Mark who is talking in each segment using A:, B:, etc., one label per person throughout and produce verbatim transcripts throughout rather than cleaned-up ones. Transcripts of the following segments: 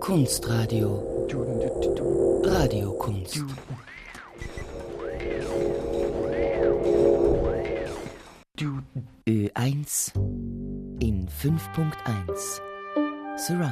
A: Kunstradio. Radiokunst. Ö eins in fünf Punkt eins. Surround.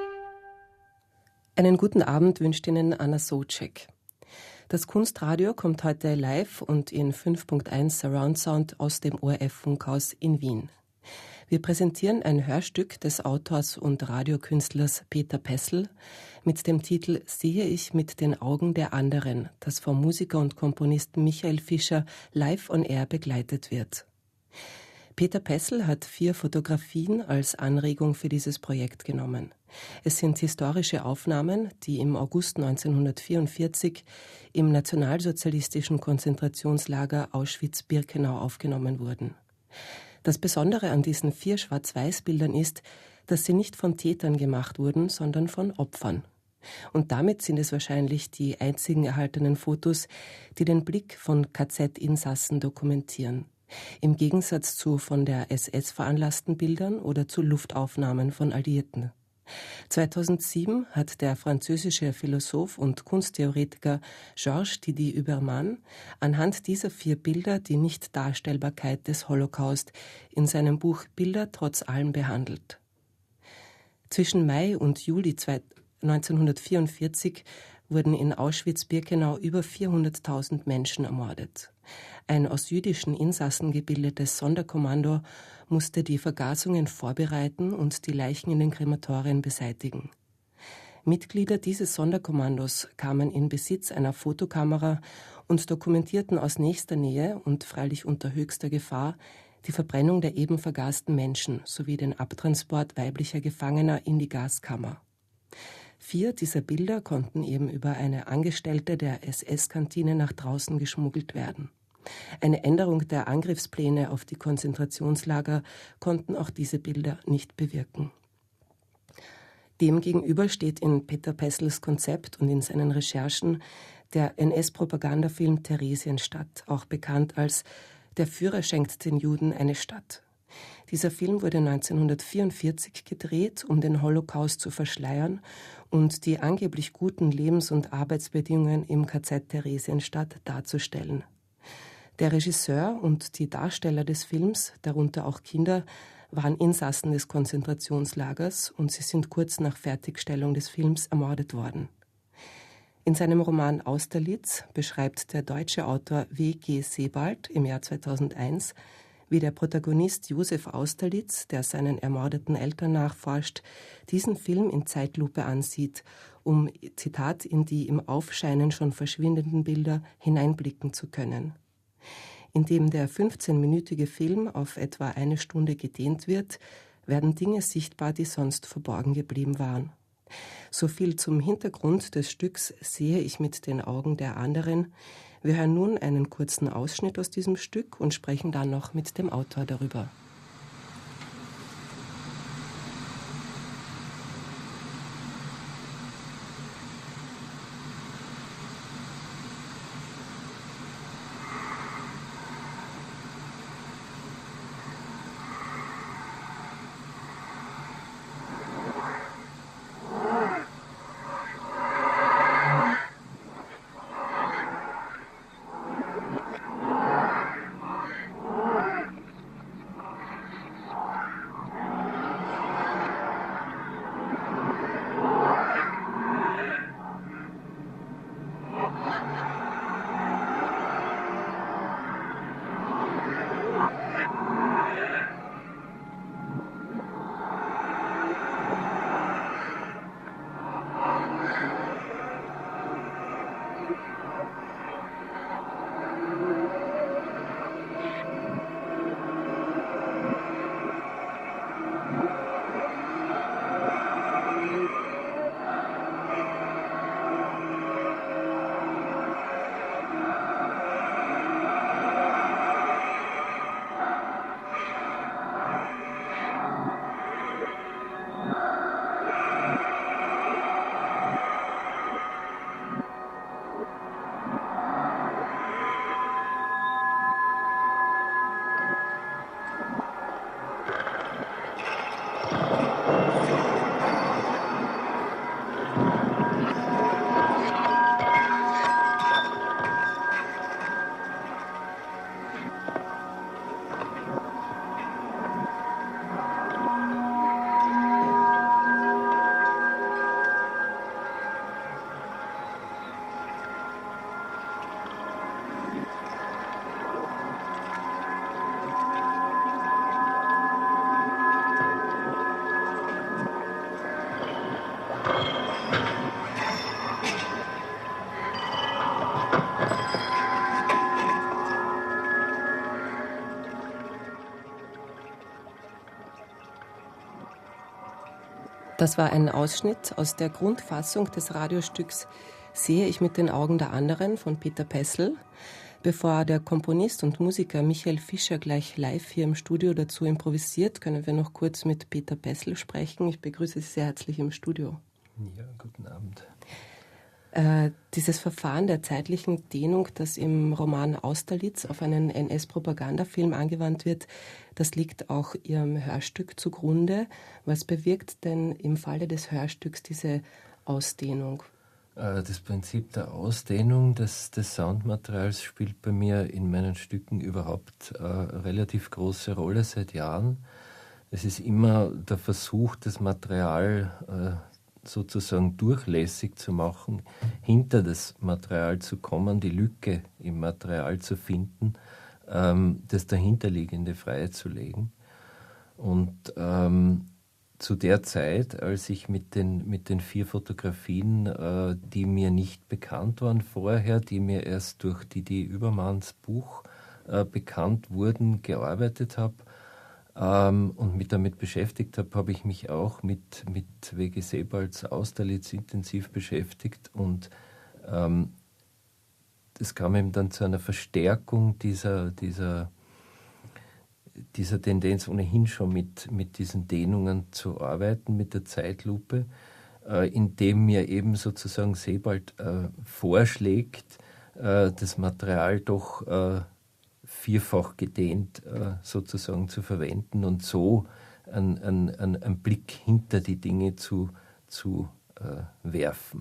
B: Einen guten Abend wünscht Ihnen Anna Socek. Das Kunstradio kommt heute live und in fünf Punkt eins Surround Sound aus dem O R F-Funkhaus in Wien. Wir präsentieren ein Hörstück des Autors und Radiokünstlers Peter Pessl mit dem Titel »Sehe ich mit den Augen der anderen«, das vom Musiker und Komponisten Michael Fischer live on air begleitet wird. Peter Pessl hat vier Fotografien als Anregung für dieses Projekt genommen. Es sind historische Aufnahmen, die im August neunzehnhundertvierundvierzig im nationalsozialistischen Konzentrationslager Auschwitz-Birkenau aufgenommen wurden. Das Besondere an diesen vier Schwarz-Weiß-Bildern ist, dass sie nicht von Tätern gemacht wurden, sondern von Opfern. Und damit sind es wahrscheinlich die einzigen erhaltenen Fotos, die den Blick von K Z-Insassen dokumentieren. Im Gegensatz zu von der S S veranlassten Bildern oder zu Luftaufnahmen von Alliierten. zweitausendsieben hat der französische Philosoph und Kunsttheoretiker Georges Didier Huberman anhand dieser vier Bilder die Nichtdarstellbarkeit des Holocaust in seinem Buch Bilder trotz allem behandelt. Zwischen Mai und Juli neunzehnhundertvierundvierzig wurden in Auschwitz-Birkenau über vierhunderttausend Menschen ermordet. Ein aus jüdischen Insassen gebildetes Sonderkommando musste die Vergasungen vorbereiten und die Leichen in den Krematorien beseitigen. Mitglieder dieses Sonderkommandos kamen in Besitz einer Fotokamera und dokumentierten aus nächster Nähe und freilich unter höchster Gefahr die Verbrennung der eben vergasten Menschen sowie den Abtransport weiblicher Gefangener in die Gaskammer. Vier dieser Bilder konnten eben über eine Angestellte der S S-Kantine nach draußen geschmuggelt werden. Eine Änderung der Angriffspläne auf die Konzentrationslager konnten auch diese Bilder nicht bewirken. Demgegenüber steht in Peter Pessls Konzept und in seinen Recherchen der N S-Propagandafilm Theresienstadt, auch bekannt als »Der Führer schenkt den Juden eine Stadt«. Dieser Film wurde neunzehnhundertvierundvierzig gedreht, um den Holocaust zu verschleiern und die angeblich guten Lebens- und Arbeitsbedingungen im K Z Theresienstadt darzustellen. Der Regisseur und die Darsteller des Films, darunter auch Kinder, waren Insassen des Konzentrationslagers und sie sind kurz nach Fertigstellung des Films ermordet worden. In seinem Roman Austerlitz beschreibt der deutsche Autor W G Sebald im Jahr zweitausendeins, wie der Protagonist Josef Austerlitz, der seinen ermordeten Eltern nachforscht, diesen Film in Zeitlupe ansieht, um, Zitat, in die im Aufscheinen schon verschwindenden Bilder hineinblicken zu können. Indem der fünfzehnminütige Film auf etwa eine Stunde gedehnt wird, werden Dinge sichtbar, die sonst verborgen geblieben waren. So viel zum Hintergrund des Stücks Sehe ich mit den Augen der anderen. Wir hören nun einen kurzen Ausschnitt aus diesem Stück und sprechen dann noch mit dem Autor darüber. Das war ein Ausschnitt aus der Grundfassung des Radiostücks Sehe ich mit den Augen der anderen von Peter Pessl. Bevor der Komponist und Musiker Michael Fischer gleich live hier im Studio dazu improvisiert, können wir noch kurz mit Peter Pessl sprechen. Ich begrüße Sie sehr herzlich im Studio.
C: Ja, guten Abend.
B: Äh, dieses Verfahren der zeitlichen Dehnung, das im Roman Austerlitz auf einen N S-Propagandafilm angewandt wird, das liegt auch Ihrem Hörstück zugrunde. Was bewirkt denn im Falle des Hörstücks diese Ausdehnung?
C: Das Prinzip der Ausdehnung des, des Soundmaterials spielt bei mir in meinen Stücken überhaupt äh, relativ große Rolle seit Jahren. Es ist immer der Versuch, das Material äh, sozusagen durchlässig zu machen, hinter das Material zu kommen, die Lücke im Material zu finden, ähm, das dahinterliegende freizulegen. Und ähm, zu der Zeit, als ich mit den, mit den vier Fotografien, äh, die mir nicht bekannt waren vorher, die mir erst durch Didi Übermanns Buch äh, bekannt wurden, gearbeitet habe ähm, und mich damit beschäftigt habe, habe ich mich auch mit, mit W G Sebalds Austerlitz intensiv beschäftigt und ähm, das kam eben dann zu einer Verstärkung dieser, dieser dieser Tendenz ohnehin schon mit, mit diesen Dehnungen zu arbeiten, mit der Zeitlupe, äh, indem mir eben sozusagen Sebald äh, vorschlägt, äh, das Material doch äh, vierfach gedehnt äh, sozusagen zu verwenden und so einen, einen, einen Blick hinter die Dinge zu, zu äh, werfen.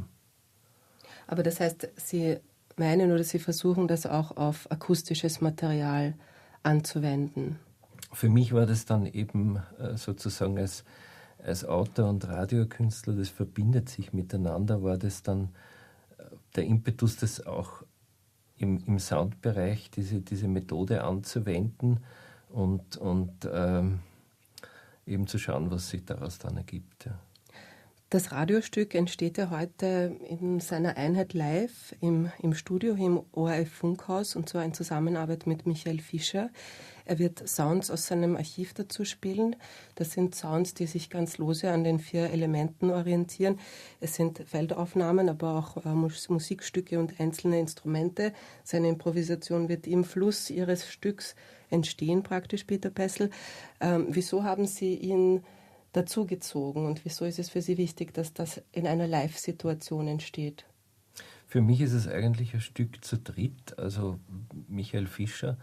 B: Aber das heißt, Sie meinen oder Sie versuchen das auch auf akustisches Material anzuwenden?
C: Für mich war das dann eben äh, sozusagen als, als Autor und Radiokünstler, das verbindet sich miteinander, war das dann äh, der Impetus, das auch im, im Soundbereich, diese, diese Methode anzuwenden und, und ähm, eben zu schauen, was sich daraus dann ergibt. Ja.
B: Das Radiostück entsteht ja heute in seiner Einheit live im, im Studio im O R F-Funkhaus und zwar in Zusammenarbeit mit Michael Fischer. Er wird Sounds aus seinem Archiv dazu spielen. Das sind Sounds, die sich ganz lose an den vier Elementen orientieren. Es sind Feldaufnahmen, aber auch äh, Musikstücke und einzelne Instrumente. Seine Improvisation wird im Fluss Ihres Stücks entstehen, praktisch, Peter Pessl. Ähm, wieso haben Sie ihn dazugezogen und wieso ist es für Sie wichtig, dass das in einer Live-Situation entsteht?
C: Für mich ist es eigentlich ein Stück zu dritt, also Michael Fischer,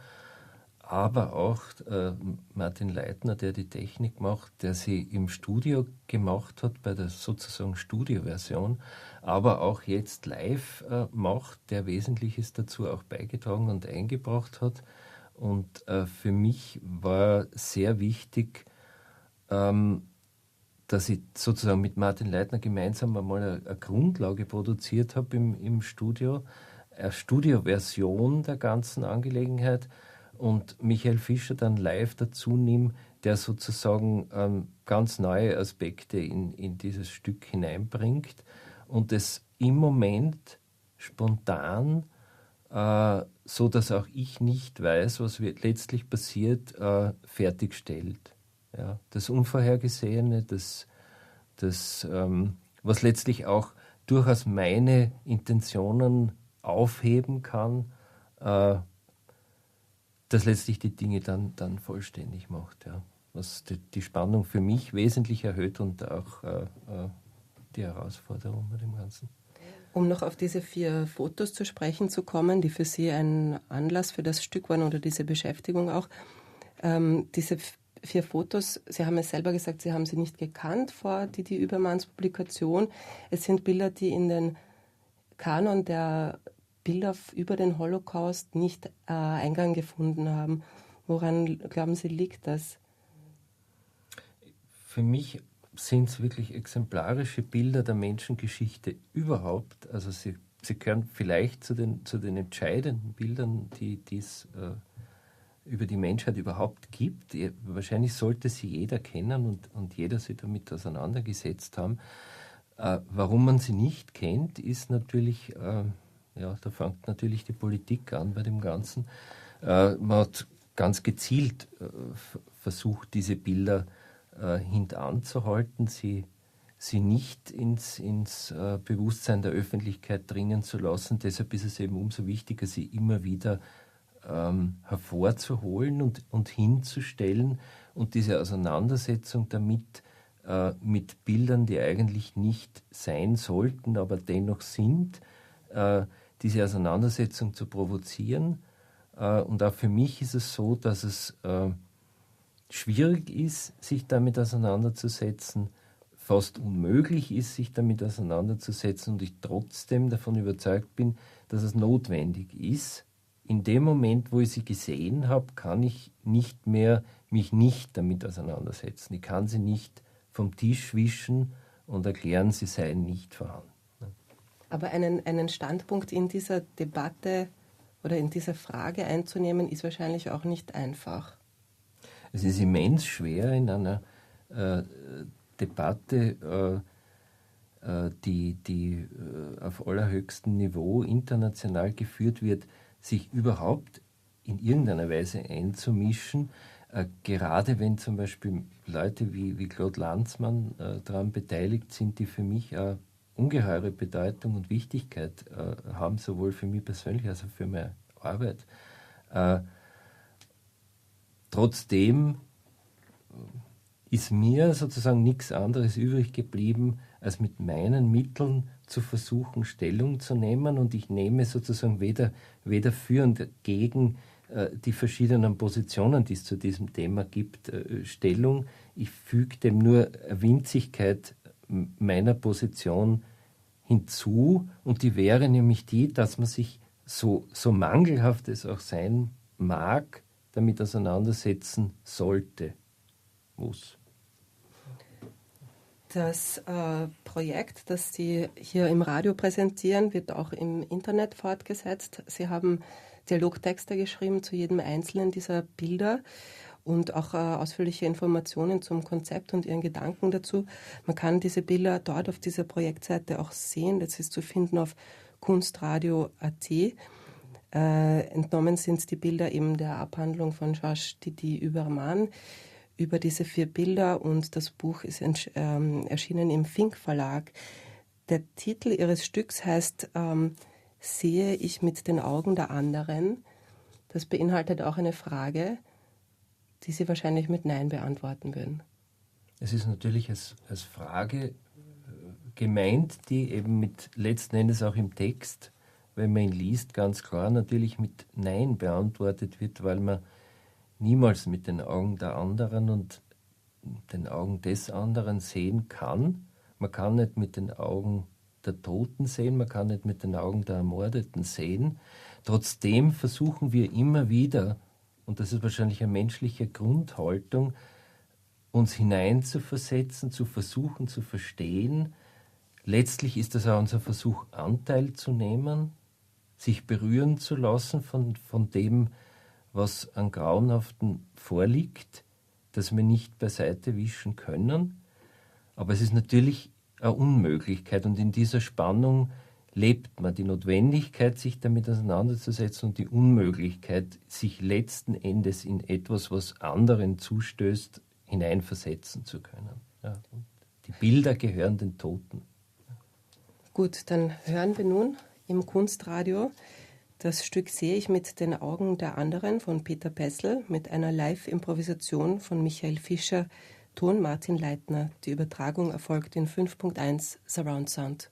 C: aber auch äh, Martin Leitner, der die Technik macht, der sie im Studio gemacht hat, bei der sozusagen Studioversion, aber auch jetzt live äh, macht, der Wesentliches dazu auch beigetragen und eingebracht hat. Und äh, für mich war sehr wichtig, ähm, dass ich sozusagen mit Martin Leitner gemeinsam einmal eine, eine Grundlage produziert habe im, im Studio, eine Studioversion der ganzen Angelegenheit und Michael Fischer dann live dazu nimmt, der sozusagen ähm, ganz neue Aspekte in, in dieses Stück hineinbringt und es im Moment spontan, äh, so dass auch ich nicht weiß, was wird letztlich passiert, äh, fertigstellt. Ja, das Unvorhergesehene, das, das ähm, was letztlich auch durchaus meine Intentionen aufheben kann, äh, das letztlich die Dinge dann, dann vollständig macht. Ja. Was die, die Spannung für mich wesentlich erhöht und auch äh, die Herausforderung bei dem Ganzen.
B: Um noch auf diese vier Fotos zu sprechen zu kommen, die für Sie ein Anlass für das Stück waren oder diese Beschäftigung auch, ähm, diese vier Fotos, Sie haben es selber gesagt, Sie haben sie nicht gekannt vor Didi Übermanns Publikation. Es sind Bilder, die in den Kanon der Bilder über den Holocaust nicht äh, Eingang gefunden haben. Woran, glauben Sie, liegt das?
C: Für mich sind es wirklich exemplarische Bilder der Menschengeschichte überhaupt. Also sie, sie gehören vielleicht zu den, zu den entscheidenden Bildern, die es äh, über die Menschheit überhaupt gibt. Wahrscheinlich sollte sie jeder kennen und, und jeder sich damit auseinandergesetzt haben. Äh, warum man sie nicht kennt, ist natürlich, äh, ja, da fängt natürlich die Politik an bei dem Ganzen. Äh, man hat ganz gezielt äh, versucht, diese Bilder äh, hintanzuhalten, sie, sie nicht ins, ins äh, Bewusstsein der Öffentlichkeit dringen zu lassen. Deshalb ist es eben umso wichtiger, sie immer wieder ähm, hervorzuholen und, und hinzustellen und diese Auseinandersetzung damit äh, mit Bildern, die eigentlich nicht sein sollten, aber dennoch sind, äh, diese Auseinandersetzung zu provozieren. Äh, und auch für mich ist es so, dass es äh, schwierig ist, sich damit auseinanderzusetzen, fast unmöglich ist, sich damit auseinanderzusetzen und ich trotzdem davon überzeugt bin, dass es notwendig ist. In dem Moment, wo ich sie gesehen habe, kann ich nicht mehr mich nicht damit auseinandersetzen. Ich kann sie nicht vom Tisch wischen und erklären, sie seien nicht vorhanden.
B: Aber einen, einen Standpunkt in dieser Debatte oder in dieser Frage einzunehmen, ist wahrscheinlich auch nicht einfach.
C: Es ist immens schwer in einer äh, Debatte, äh, äh, die, die äh, auf allerhöchstem Niveau international geführt wird, sich überhaupt in irgendeiner Weise einzumischen, äh, gerade wenn zum Beispiel Leute wie, wie Claude Lanzmann äh, daran beteiligt sind, die für mich äh, ungeheure Bedeutung und Wichtigkeit äh, haben, sowohl für mich persönlich als auch für meine Arbeit. Äh, trotzdem ist mir sozusagen nichts anderes übrig geblieben, als mit meinen Mitteln zu versuchen, Stellung zu nehmen. Und ich nehme sozusagen weder, weder für und gegen äh, die verschiedenen Positionen, die es zu diesem Thema gibt, äh, Stellung. Ich füge dem nur eine Winzigkeit meiner Position hinzu. Und die wäre nämlich die, dass man sich, so, so mangelhaft es auch sein mag, damit auseinandersetzen sollte, muss.
B: Das äh, Projekt, das Sie hier im Radio präsentieren, wird auch im Internet fortgesetzt. Sie haben Dialogtexte geschrieben zu jedem einzelnen dieser Bilder und auch äh, ausführliche Informationen zum Konzept und Ihren Gedanken dazu. Man kann diese Bilder dort auf dieser Projektseite auch sehen. Das ist zu finden auf kunstradio punkt at. Äh, entnommen sind die Bilder eben der Abhandlung von Georges Didi Übermann über diese vier Bilder und das Buch ist ähm, erschienen im Fink Verlag. Der Titel Ihres Stücks heißt ähm, Sehe ich mit den Augen der anderen. Das beinhaltet auch eine Frage, die Sie wahrscheinlich mit Nein beantworten würden.
C: Es ist natürlich als, als Frage äh, gemeint, die eben mit letzten Endes auch im Text, wenn man ihn liest, ganz klar natürlich mit Nein beantwortet wird, weil man niemals mit den Augen der anderen und den Augen des anderen sehen kann. Man kann nicht mit den Augen der Toten sehen, man kann nicht mit den Augen der Ermordeten sehen. Trotzdem versuchen wir immer wieder, und das ist wahrscheinlich eine menschliche Grundhaltung, uns hineinzuversetzen, zu versuchen zu verstehen. Letztlich ist das auch unser Versuch, Anteil zu nehmen, sich berühren zu lassen von, von dem, was an Grauenhaften vorliegt, das wir nicht beiseite wischen können. Aber es ist natürlich eine Unmöglichkeit und in dieser Spannung lebt man die Notwendigkeit, sich damit auseinanderzusetzen und die Unmöglichkeit, sich letzten Endes in etwas, was anderen zustößt, hineinversetzen zu können. Ja, und die Bilder gehören den Toten.
B: Gut, dann hören wir nun im Kunstradio das Stück Sehe ich mit den Augen der anderen von Peter Pessl mit einer Live-Improvisation von Michael Fischer, Ton Martin Leitner. Die Übertragung erfolgt in fünf Punkt eins Surround Sound.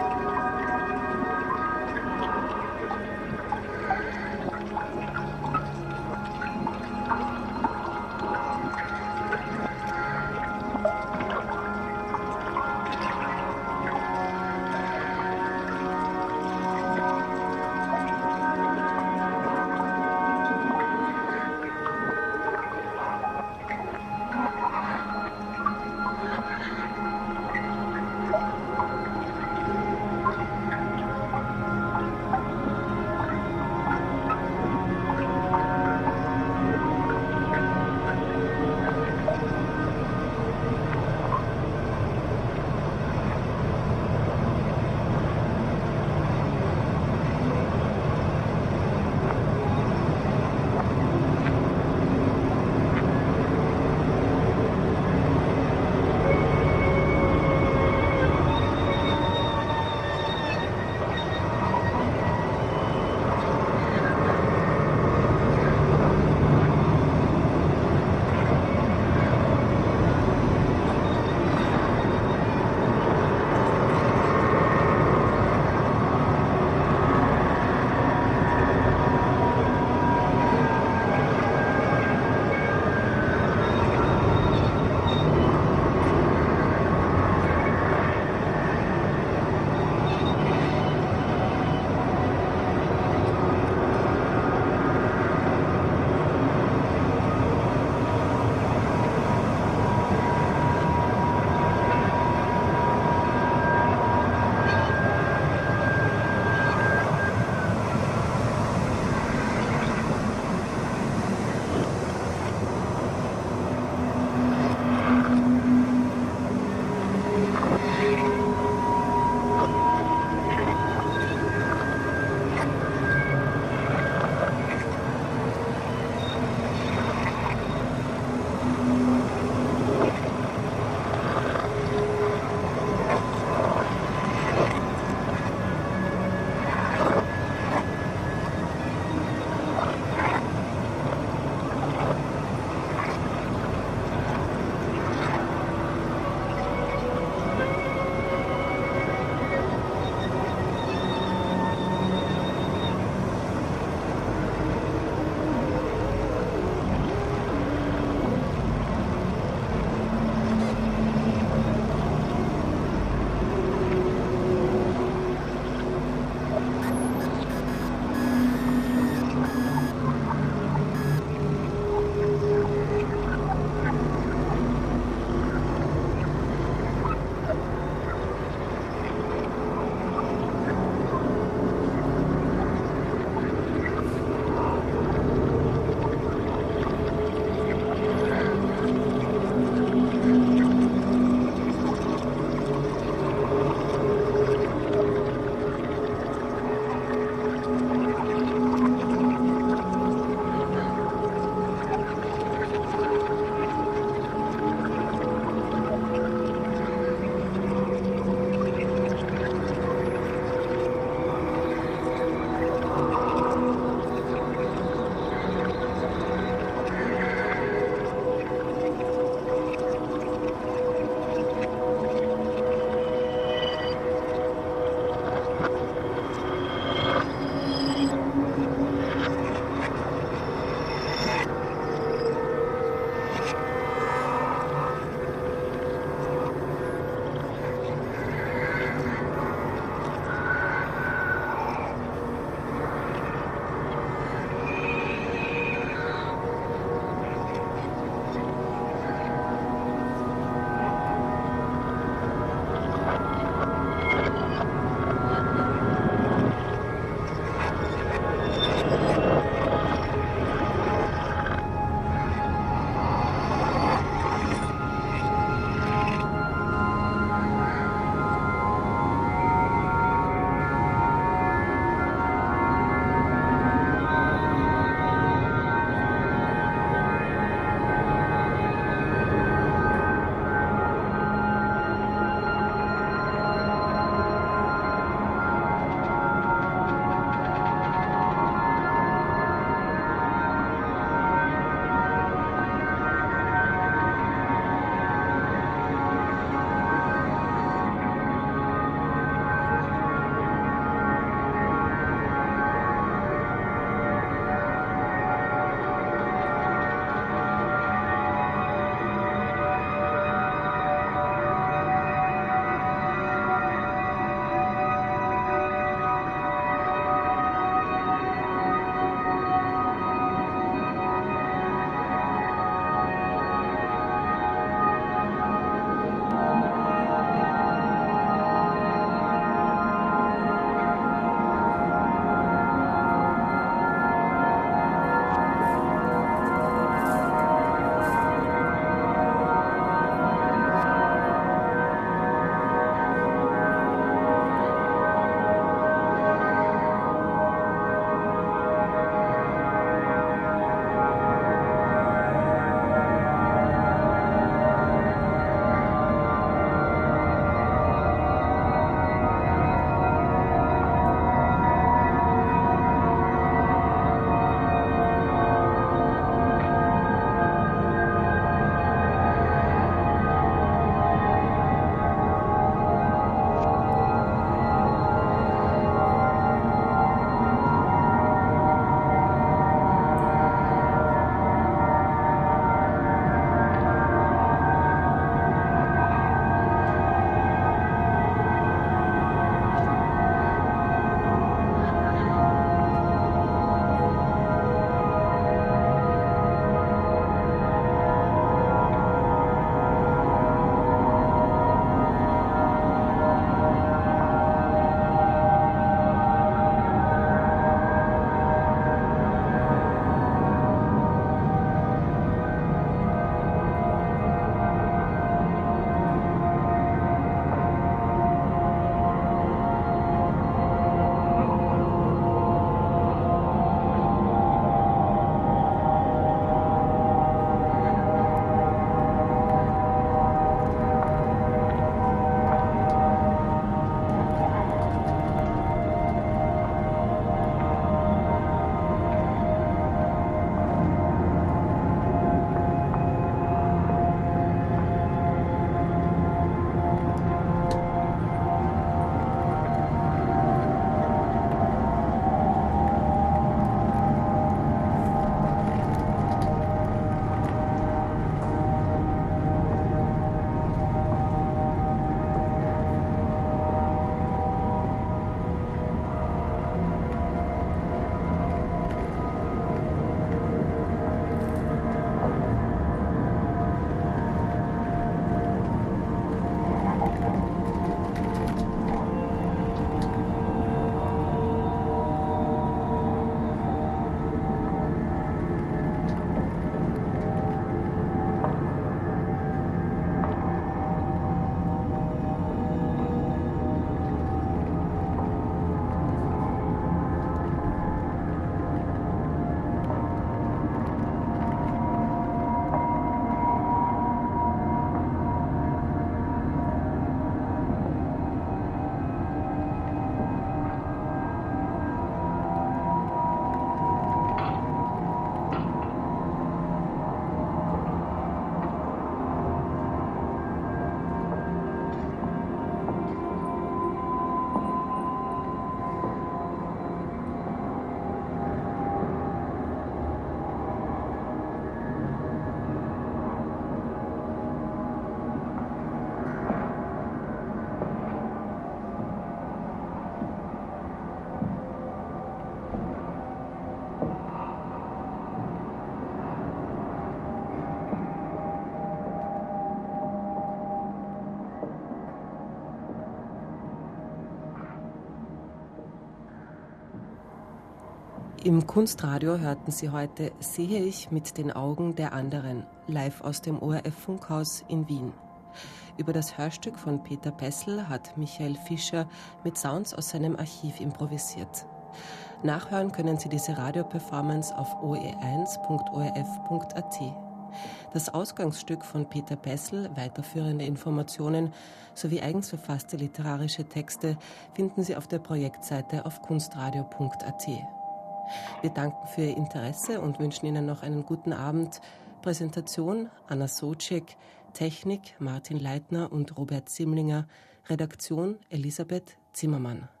B: Im Kunstradio hörten Sie heute Sehe ich mit den Augen der anderen, live aus dem O R F-Funkhaus in Wien. Über das Hörstück von Peter Pessl hat Michael Fischer mit Sounds aus seinem Archiv improvisiert. Nachhören können Sie diese Radioperformance auf o e eins punkt o r f punkt a t. Das Ausgangsstück von Peter Pessl, weiterführende Informationen sowie eigens verfasste literarische Texte finden Sie auf der Projektseite auf kunstradio punkt a t. Wir danken für Ihr Interesse und wünschen Ihnen noch einen guten Abend. Präsentation Anna Socek, Technik Martin Leitner und Robert Simlinger, Redaktion Elisabeth Zimmermann.